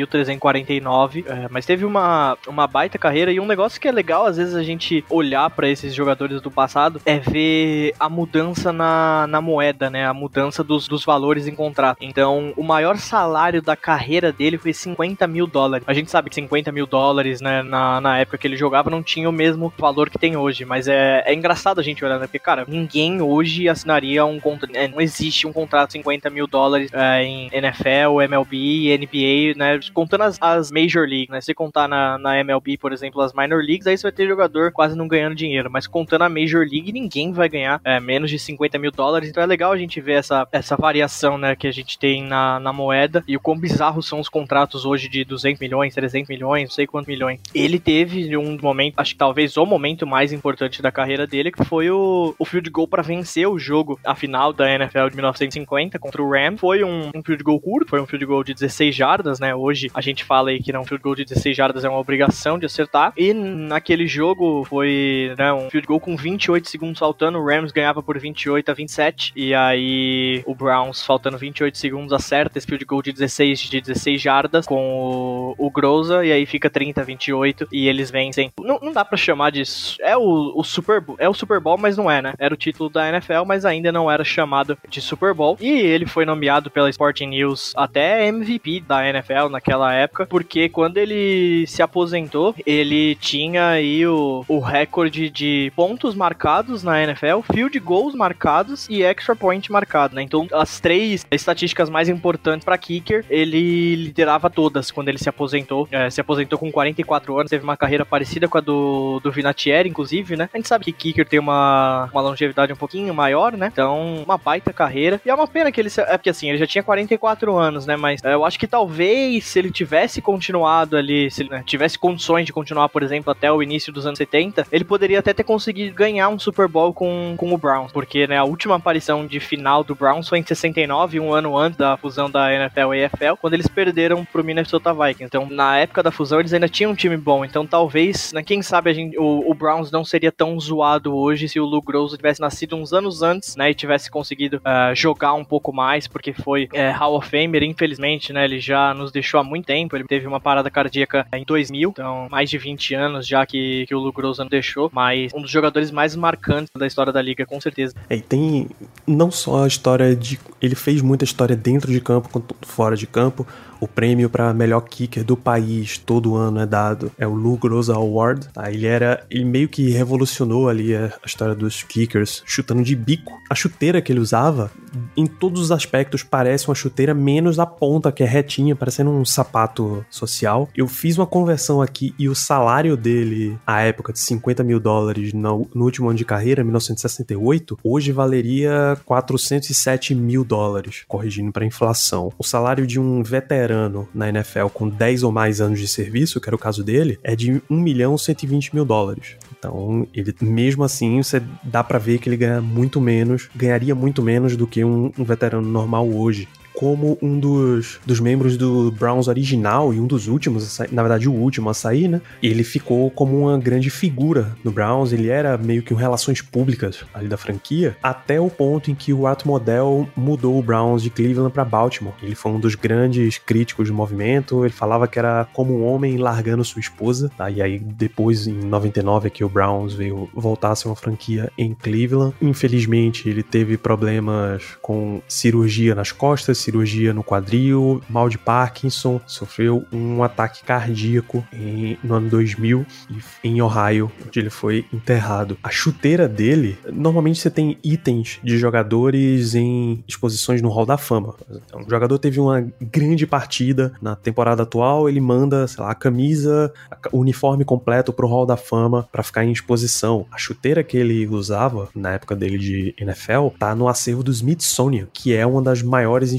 1.349, mas teve uma baita carreira, e um negócio que é legal, às vezes, a gente olhar pra esses jogadores do passado, é ver a mudança na moeda, né? A mudança dos valores em contrato. Então, o maior salário da carreira dele foi $50 mil. A gente sabe que $50 mil, né, na época que ele jogava, não tinha o mesmo valor que tem hoje, mas é engraçado a gente olhar, né? Porque, cara, ninguém hoje assinaria um contrato, não existe um contrato de $50 mil em NFL, MLB, NBA, né? Contando as Major League, né? Se contar na MLB, por exemplo, as Minor Leagues, aí você vai ter jogador quase não ganhando dinheiro, mas contando a Major League, ninguém vai ganhar menos de $50 mil, então é legal a gente ver essa variação, né, que a gente tem na moeda, e o quão bizarros são os contratos hoje de 200 milhões, 300 milhões, não sei quantos milhões. Ele teve um momento, acho que talvez o momento mais importante da carreira dele, que foi o field goal para vencer o jogo, a final da NFL de 1950 contra o Rams. Foi um field goal curto, foi um field goal de 16 jardas, né? Hoje a gente fala aí que um field goal de 16 jardas é uma obrigação de acertar, e naquele jogo foi, né, um field goal com 28 segundos faltando, o Rams ganhava por 28-27, e aí o Browns, faltando 28 segundos, acerta esse field goal de 16 jardas com o Groza, e aí fica 30-28 e eles vencem. Não dá pra chamar disso. É o Super Bowl, mas não é, né? Era o título da NFL, mas ainda não era chamado de Super Bowl. E ele foi nomeado pela Sporting News até MVP da NFL naquela época, porque quando ele se aposentou, ele tinha aí o recorde de pontos marcados na NFL, field goals marcados e extra point marcado, né? Então, as 3 estatísticas mais importantes pra kicker, ele liderava todas quando ele se aposentou. Se aposentou com 44 anos, teve uma carreira parecida com a do Vinatieri, inclusive, né? A gente sabe que kicker tem uma longevidade um pouquinho maior, né? Então, uma baita carreira. E é uma pena que ele... porque assim, ele já tinha 44 anos, né? Mas eu acho que talvez, se ele tivesse continuado ali, se ele tivesse condições de continuar, por exemplo, até o início dos anos 70, ele poderia até ter conseguido ganhar um Super Bowl com o Browns, porque, né, a última aparição de final do Browns foi em 69, um ano antes da fusão da NFL e AFL, quando eles perderam pro Minnesota Vikings. Então, na época da fusão, eles ainda tinham um time bom. Então, talvez, né, quem sabe o Browns não seria tão zoado hoje se o Lou Groza tivesse nascido uns anos antes, né, e tivesse conseguido jogar um pouco mais, porque foi Hall of Famer. Infelizmente, né, ele já nos deixou há muito tempo. Ele teve uma parada cardíaca em 2000, então mais de 20 anos já que o Lou Groza nos deixou, mas um dos jogadores mais marcantes da história da liga, com certeza. E tem não só a história de... Ele fez muita história dentro de campo quanto fora de campo. O prêmio para melhor kicker do país todo ano é dado, é o Lou Groza Award, tá? Ele meio que revolucionou ali a história dos kickers, chutando de bico. A chuteira que ele usava, em todos os aspectos, parece uma chuteira, menos a ponta, que é retinha, parecendo um sapato social. Eu fiz uma conversão aqui e o salário dele, à época de $50 mil no último ano de carreira, 1968, hoje valeria $407 mil, corrigindo para inflação. O salário de um veterano na NFL com 10 ou mais anos de serviço, que era o caso dele, é de $1.120 mil. Então, ele, mesmo assim, você dá pra ver que ele ganharia muito menos do que um veterano normal hoje. Como um dos membros do Browns original e um dos últimos, na verdade o último a sair, né? Ele ficou como uma grande figura no Browns, ele era meio que um relações públicas ali da franquia, até o ponto em que o Art Modell mudou o Browns de Cleveland para Baltimore. Ele foi um dos grandes críticos do movimento, ele falava que era como um homem largando sua esposa, tá? E aí depois, em 99, é que o Browns veio voltar a ser uma franquia em Cleveland. Infelizmente, ele teve problemas com cirurgia nas costas, cirurgia no quadril, mal de Parkinson, sofreu um ataque cardíaco no ano 2000 em Ohio, onde ele foi enterrado. A chuteira dele, normalmente você tem itens de jogadores em exposições no Hall da Fama. Então, o jogador teve uma grande partida na temporada atual, ele manda, sei lá, a camisa, o uniforme completo pro Hall da Fama para ficar em exposição. A chuteira que ele usava na época dele de NFL tá no acervo do Smithsonian, que é uma das maiores instituições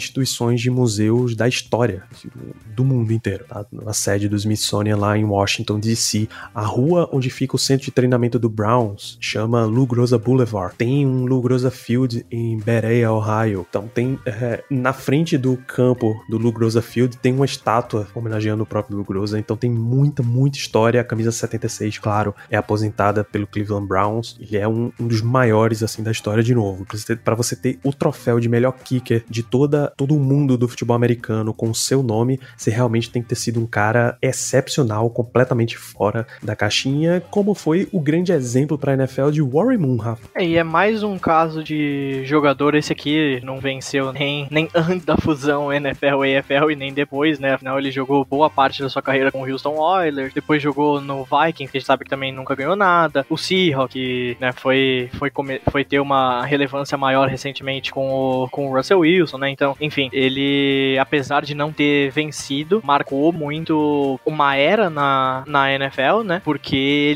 instituições de museus da história do mundo inteiro, tá? A sede do Smithsonian lá em Washington, D.C. A rua onde fica o centro de treinamento do Browns chama Lou Groza Boulevard. Tem um Lou Groza Field em Berea, Ohio. Então tem na frente do campo do Lou Groza Field tem uma estátua homenageando o próprio Lou Groza. Então tem muita história. A camisa 76, claro, é aposentada pelo Cleveland Browns. Ele é um dos maiores assim da história de novo. Para você ter o troféu de melhor kicker de todo o mundo do futebol americano com o seu nome, você realmente tem que ter sido um cara excepcional, completamente fora da caixinha, como foi o grande exemplo para a NFL de Warren Moon, Rafa. E é mais um caso de jogador, esse aqui não venceu nem antes da fusão NFL e AFL e nem depois, né? Afinal, ele jogou boa parte da sua carreira com o Houston Oilers, depois jogou no Vikings, que a gente sabe que também nunca ganhou nada, o Seahawks, que né, foi ter uma relevância maior recentemente com o Russell Wilson, né? Então, enfim, ele, apesar de não ter vencido, marcou muito uma era na NFL, né? Porque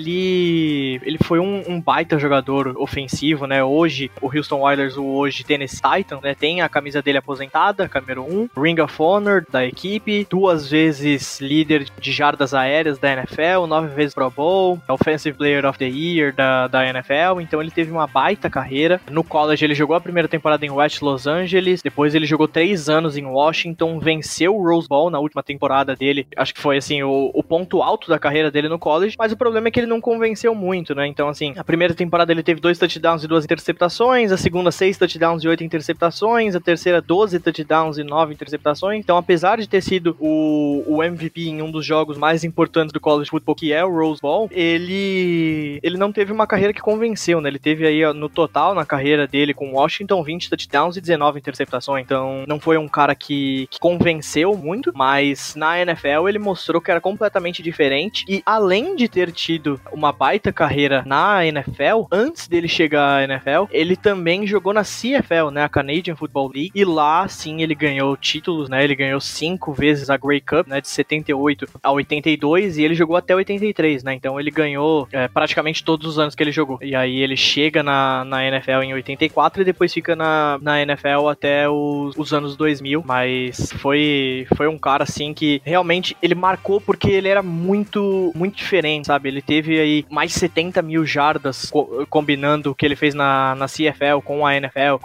ele foi um baita jogador ofensivo, né? Hoje, o Houston Oilers, o hoje Tennessee Titans, né? Tem a camisa dele aposentada, número 1, Ring of Honor da equipe, 2 vezes líder de jardas aéreas da NFL, 9 vezes Pro Bowl, Offensive Player of the Year da NFL, então ele teve uma baita carreira. No college ele jogou a primeira temporada em West Los Angeles, depois ele jogou 3 anos em Washington, venceu o Rose Bowl na última temporada dele, acho que foi assim o ponto alto da carreira dele no college, mas o problema é que ele não convenceu muito, né? Então assim, a primeira temporada ele teve 2 touchdowns e 2 interceptações, a segunda 6 touchdowns e 8 interceptações, a terceira 12 touchdowns e 9 interceptações, então apesar de ter sido o MVP em um dos jogos mais importantes do college football, que é o Rose Bowl, ele não teve uma carreira que convenceu, né? Ele teve aí no total, na carreira dele com Washington, 20 touchdowns e 19 interceptações, então não foi um cara que convenceu muito, mas na NFL ele mostrou que era completamente diferente, e além de ter tido uma baita carreira na NFL, antes dele chegar à NFL, ele também jogou na CFL, né? A Canadian Football League, e lá sim ele ganhou títulos, né? Ele ganhou 5 vezes a Grey Cup, né? De 78 a 82, e ele jogou até 83, né? Então ele ganhou praticamente todos os anos que ele jogou. E aí ele chega na NFL em 84 e depois fica na NFL até os anos 2000, mas foi um cara assim que realmente ele marcou porque ele era muito diferente, sabe? Ele teve aí mais de 70 mil jardas combinando o que ele fez na CFL com a NFL,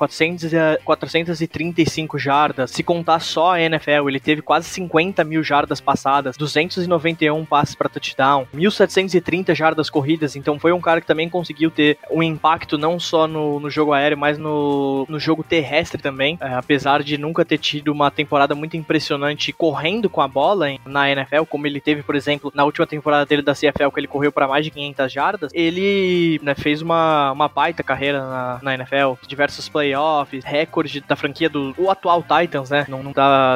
435 jardas, se contar só a NFL, ele teve quase 50 mil jardas passadas, 291 passes para touchdown, 1.730 jardas corridas, então foi um cara que também conseguiu ter um impacto não só no jogo aéreo, mas no jogo terrestre também, apesar de nunca ter tido uma temporada muito impressionante correndo com a bola na NFL, como ele teve, por exemplo, na última temporada dele da CFL, que ele correu para mais de 500 jardas, ele fez uma baita carreira na NFL, diversos playoffs, recorde da franquia o atual Titans, né? Não dá,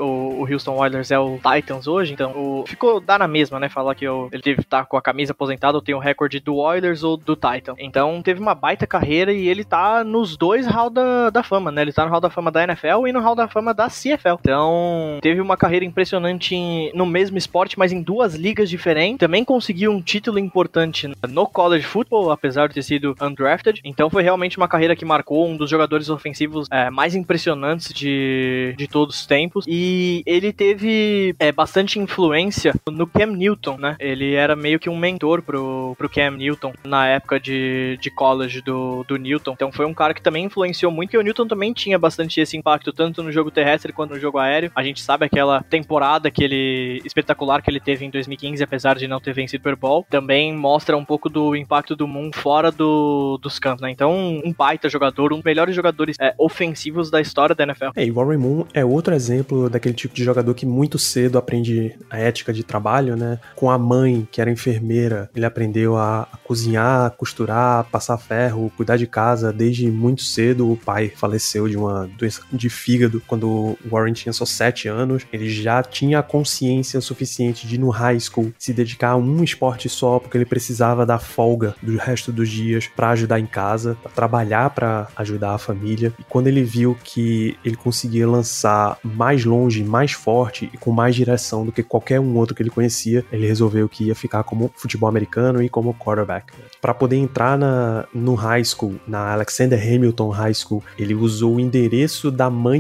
o Houston Oilers é o Titans hoje, então dá na mesma, né? Falar que ele teve que estar com a camisa aposentada ou tem o recorde do Oilers ou do Titans. Então teve uma baita carreira e ele tá nos 2 Hall da Fama, né? Ele tá no Hall da Fama da NFL e no Hall da Fama da CFL. Então teve uma carreira impressionante no mesmo esporte, mas em 2 ligas diferentes. Também conseguiu um título importante no college football, apesar de ter sido undrafted. Então foi realmente uma carreira que marcou, um dos jogadores ofensivos mais impressionantes de todos os tempos, e ele teve bastante influência no Cam Newton, né? Ele era meio que um mentor pro Cam Newton na época de college do Newton, então foi um cara que também influenciou muito, e o Newton também tinha bastante esse impacto, tanto no jogo terrestre quanto no jogo aéreo. A gente sabe aquela temporada espetacular que ele teve em 2015, apesar de não ter vencido o Super Bowl, também mostra um pouco do impacto do Moon fora dos campos, né? Então um baita jogador, um dos melhores jogadores ofensivos da história da NFL. E Warren Moon é outro exemplo daquele tipo de jogador que muito cedo aprende a ética de trabalho, né? Com a mãe, que era enfermeira, ele aprendeu a cozinhar, costurar, passar ferro, cuidar de casa desde muito cedo. O pai faleceu de uma doença de fígado quando o Warren tinha só 7 anos. Ele já tinha a consciência suficiente de, no high school, se dedicar a um esporte só, porque ele precisava da folga do resto dos dias para ajudar em casa, para trabalhar para ajudar a família. E quando ele viu que ele conseguia lançar mais longe, mais forte e com mais direção do que qualquer um outro que ele conhecia, ele resolveu que ia ficar como futebol americano e como quarterback. Para poder entrar no high school, na Alexander Hamilton High School, ele usou o endereço da mãe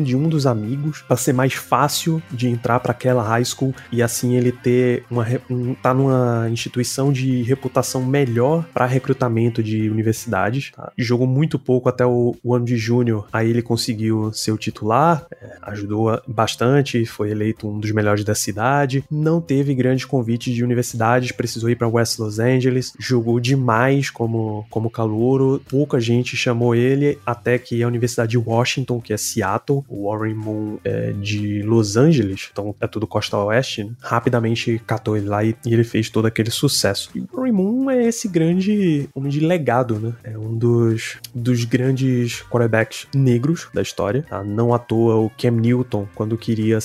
de um dos amigos para ser mais fácil de entrar para aquela high school e assim ele ter tá numa instituição de reputação melhor para recrutamento de universidades. Tá? Jogou muito pouco até o ano de júnior, aí ele conseguiu ser o titular, ajudou bastante, foi eleito um dos melhores da cidade, não teve grandes convites de universidades, precisou ir para West Los Angeles, jogou demais como calouro, pouca gente chamou ele, até que a Universidade de Washington, que é Seattle, o Warren Moon é de Los Angeles, então é tudo costa oeste, né? Rapidamente catou ele lá e ele fez todo aquele sucesso. E o Warren Moon é esse grande homem de legado, né? É um dos grandes quarterbacks negros da história, tá? Não à toa o Cam Newton, quando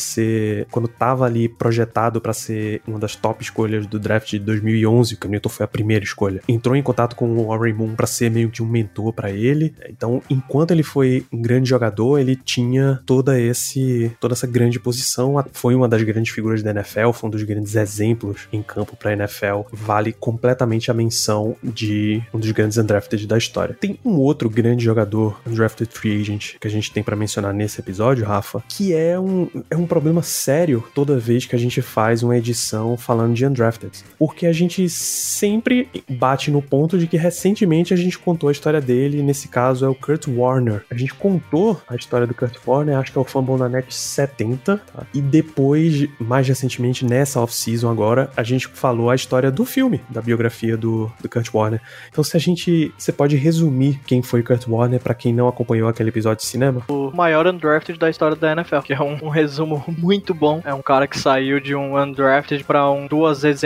tava ali projetado para ser uma das top escolhas do draft de 2011, o Cam Newton foi a primeira escolha, entrou em contato com o Warren Moon para ser meio que um mentor para ele. Então, enquanto ele foi um grande jogador, ele tinha toda essa grande posição, foi uma das grandes figuras da NFL, foi um dos grandes exemplos em campo pra NFL, vale completamente a menção de um dos grandes undrafted da história. Tem um outro grande jogador undrafted free agent que a gente tem pra mencionar nesse episódio, Rafa, que é um problema sério toda vez que a gente faz uma edição falando de undrafted, porque a gente sempre bate no ponto de que recentemente a gente contou a história dele, nesse caso é o Kurt Warner. A gente contou a história do Kurt Warner, acho que é o Fumble na Net 70, tá? E depois, mais recentemente, nessa off-season agora, a gente falou a história do filme, da biografia do Kurt Warner. Então, você pode resumir quem foi Kurt Warner pra quem não acompanhou aquele episódio de cinema? O maior undrafted da história da NFL, que é um resumo muito bom. É um cara que saiu de um undrafted pra duas vezes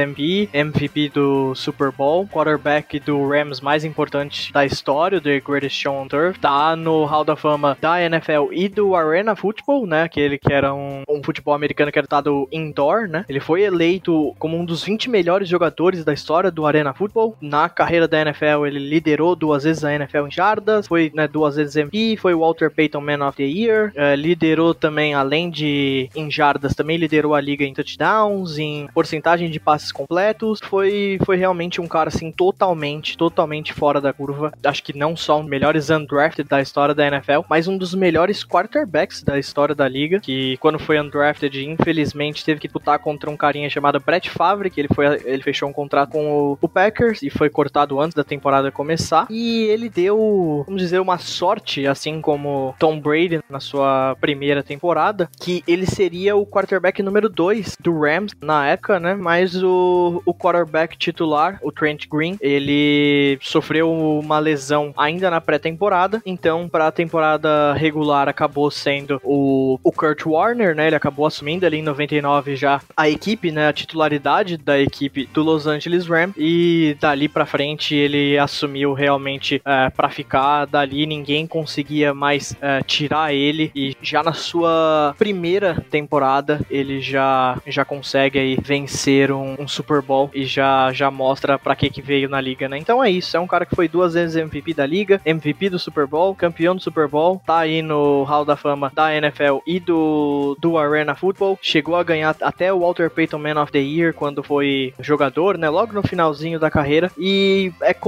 MVP do Super Bowl, quarterback do Rams mais importante da história, The Greatest Show on Turf, tá no Hall da Fama da NFL e do Arena Football, né, aquele que era um futebol americano que era dado indoor, né, ele foi eleito como um dos 20 melhores jogadores da história do Arena Football. Na carreira da NFL, ele liderou 2 vezes a NFL em jardas, foi, né, 2 vezes MVP, foi o Walter Payton Man of the Year, liderou também, além de em jardas, também liderou a liga em touchdowns, em porcentagem de passes completos, foi realmente um cara, assim, totalmente fora da curva. Acho que não só um dos melhores undrafted da história da NFL, mas um dos melhores quarterbacks da história da liga, que quando foi undrafted, infelizmente, teve que lutar contra um carinha chamado Brett Favre, que ele fechou um contrato com o Packers e foi cortado antes da temporada começar, e ele deu, vamos dizer, uma sorte, assim como Tom Brady na sua primeira temporada, que ele seria o quarterback número 2 do Rams na época, né, mas o quarterback titular, o Trent Green, ele sofreu uma lesão ainda na pré-temporada, então para a temporada regular acabou sendo o Kurt Warner, né, ele acabou assumindo ali em 99 já a equipe, né, a titularidade da equipe do Los Angeles Rams, e dali pra frente ele assumiu realmente pra ficar, dali ninguém conseguia mais tirar ele, e já na sua primeira temporada ele já consegue aí vencer um Super Bowl e já mostra pra que veio na liga, né, então é isso, é um cara que foi 2 vezes MVP da liga, MVP do Super Bowl, campeão do Super Bowl, tá aí no Hall da Fama da NFL e do Arena Football, chegou a ganhar até o Walter Payton Man of the Year quando foi jogador, né, logo no finalzinho da carreira, e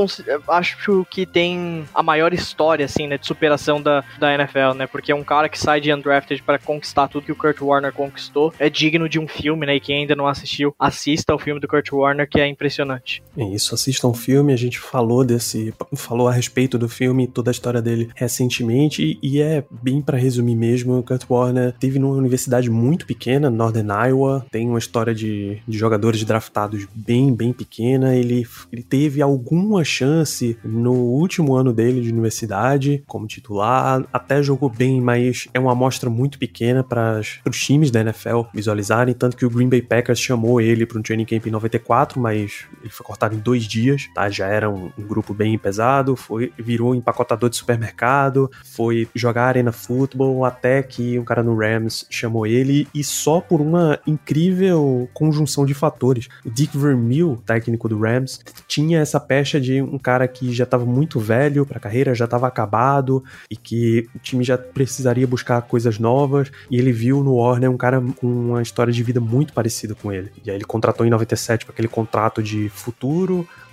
acho que tem a maior história, assim, né, de superação da NFL, né, porque é um cara que sai de undrafted para conquistar tudo que o Kurt Warner conquistou, é digno de um filme, né, e quem ainda não assistiu, assista ao filme do Kurt Warner, que é impressionante. É isso, assistam o filme, a gente falou a respeito do filme, toda a história dele recentemente, e é bem pra resumir mesmo, o Kurt Warner teve numa universidade muito pequena, Northern Iowa, tem uma história de jogadores draftados bem pequena, ele teve alguma chance no último ano dele de universidade, como titular, até jogou bem, mas é uma amostra muito pequena para os times da NFL visualizarem, tanto que o Green Bay Packers chamou ele para um training camp em 94, mas ele foi cortado em 2 dias, tá? Já era um grupo bem pesado, virou empacotador de supermercado, foi jogar Arena Football, até que um cara no Rams chamou ele, e só por uma incrível conjunção de fatores. O Dick Vermeil, técnico do Rams, tinha essa pecha de um cara que já estava muito velho pra carreira, já estava acabado, e que o time já precisaria buscar coisas novas, e ele viu no Warner um cara com uma história de vida muito parecida com ele. E aí ele contratou em 97 para aquele contrato de futuro,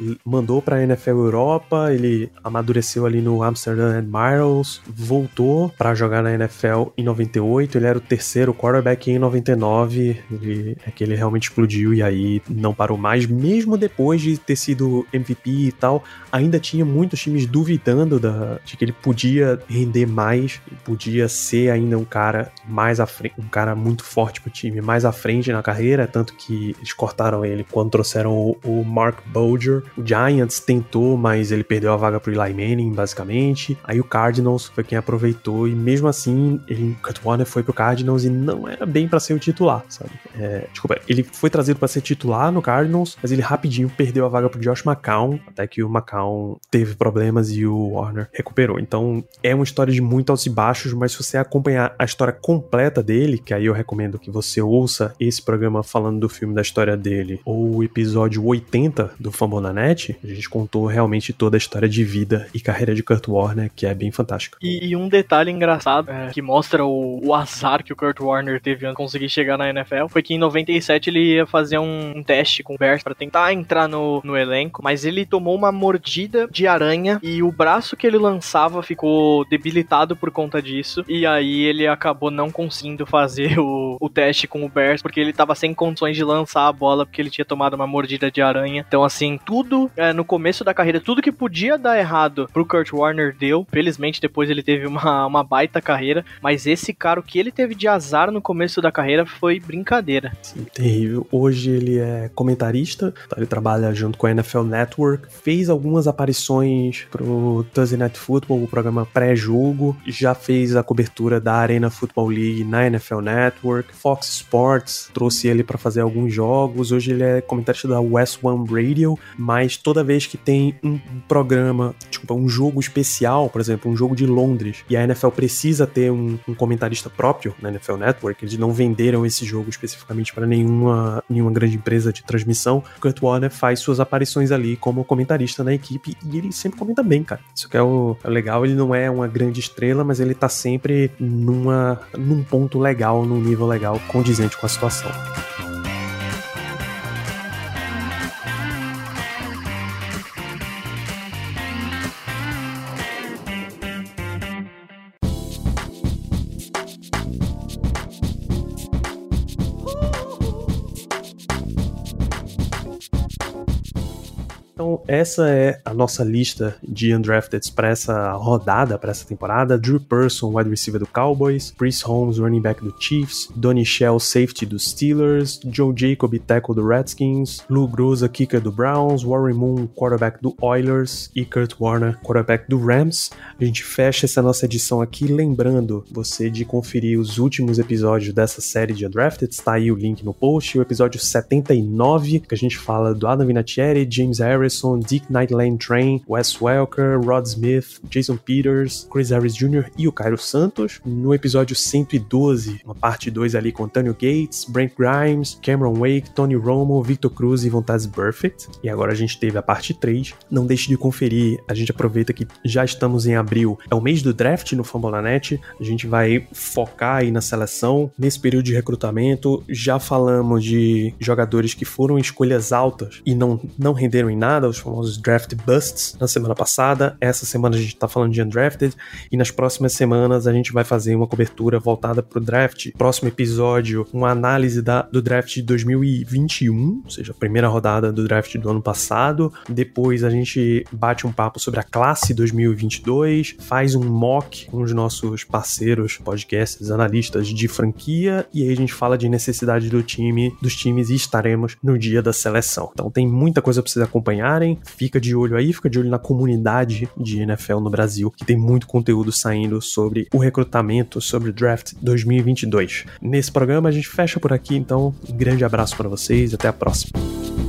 mandou pra NFL Europa, ele amadureceu ali no Amsterdam Admirals, voltou pra jogar na NFL em 98, ele era o terceiro quarterback em 99, ele realmente explodiu e aí não parou mais, mesmo depois de ter sido MVP e tal, ainda tinha muitos times duvidando de que ele podia render mais, podia ser ainda um cara mais à frente, um cara muito forte pro time, mais à frente na carreira, tanto que eles cortaram ele quando trouxeram o Mark Bulger. O Giants tentou, mas ele perdeu a vaga pro Eli Manning, basicamente. Aí o Cardinals foi quem aproveitou e mesmo assim, Kurt Warner foi pro Cardinals e não era bem pra ser o titular, sabe? Desculpa, ele foi trazido pra ser titular no Cardinals, mas ele rapidinho perdeu a vaga pro Josh McCown, até que o McCown teve problemas e o Warner recuperou. Então, é uma história de muito altos e baixos, mas se você acompanhar a história completa dele, que aí eu recomendo que você ouça esse programa falando do filme da história dele, ou o episódio 80 do Fumble na Net, a gente contou realmente toda a história de vida e carreira de Kurt Warner, que é bem fantástica. E um detalhe engraçado, que mostra o azar que o Kurt Warner teve antes de conseguir chegar na NFL, foi que em 97 ele ia fazer um teste com o Bears pra tentar entrar no elenco, mas ele tomou uma mordida de aranha e o braço que ele lançava ficou debilitado por conta disso, e aí ele acabou não conseguindo fazer o teste com o Bears, porque ele tava sem condições de lançar a bola, porque ele tinha tomado uma mordida de aranha. Então assim, tudo no começo da carreira, tudo que podia dar errado pro Kurt Warner deu. Felizmente depois ele teve uma baita carreira, mas esse cara, o que ele teve de azar no começo da carreira foi brincadeira. Sim, terrível. Hoje ele é comentarista, tá? Ele trabalha junto com a NFL Network, fez algumas aparições pro Thursday Night Football, o programa pré-jogo, já fez a cobertura da Arena Football League na NFL Network, Fox Sports trouxe ele pra fazer alguns jogos, hoje ele é comentarista da West One Radio, mas toda vez que tem um programa, um jogo especial, por exemplo, um jogo de Londres, e a NFL precisa ter um comentarista próprio na NFL Network, eles não venderam esse jogo especificamente para nenhuma grande empresa de transmissão, Kurt Warner faz suas aparições ali como comentarista na equipe e ele sempre comenta bem, cara. Isso que é o legal, ele não é uma grande estrela, mas ele tá sempre num ponto legal, num nível legal, condizente com a situação. Então, essa é a nossa lista de undrafteds para essa rodada, para essa temporada. Drew Person, wide receiver do Cowboys, Chris Holmes, running back do Chiefs, Donnie Shell, safety dos Steelers, Joe Jacob, tackle do Redskins, Lou Groza, kicker do Browns, Warren Moon, quarterback do Oilers e Kurt Warner, quarterback do Rams. A gente fecha essa nossa edição aqui lembrando você de conferir os últimos episódios dessa série de undrafteds, tá aí o link no post, o episódio 79, que a gente fala do Adam Vinatieri, James Harrison, Dick Nightline Train, Wes Welker, Rod Smith, Jason Peters, Chris Harris Jr. e o Cairo Santos. No episódio 112, uma parte 2 ali com Antonio Gates, Brent Grimes, Cameron Wake, Tony Romo, Victor Cruz e Vontaze Burfict. E agora a gente teve a parte 3. Não deixe de conferir, a gente aproveita que já estamos em abril, é o mês do draft no Fumble na Net, a gente vai focar aí na seleção, nesse período de recrutamento. Já falamos de jogadores que foram escolhas altas e não renderam em nada, os famosos draft busts, na semana passada. Essa semana a gente tá falando de undrafted e nas próximas semanas a gente vai fazer uma cobertura voltada pro draft. Próximo episódio, uma análise do draft de 2021, ou seja, a primeira rodada do draft do ano passado. Depois a gente bate um papo sobre a classe 2022, faz um mock com os nossos parceiros, podcasts, analistas de franquia, e aí a gente fala de necessidade dos times e estaremos no dia da seleção. Então tem muita coisa pra vocês acompanharem. Fica de olho aí, fica de olho na comunidade de NFL no Brasil, que tem muito conteúdo saindo sobre o recrutamento, sobre o draft 2022. Nesse programa a gente fecha por aqui, então um grande abraço para vocês, até a próxima.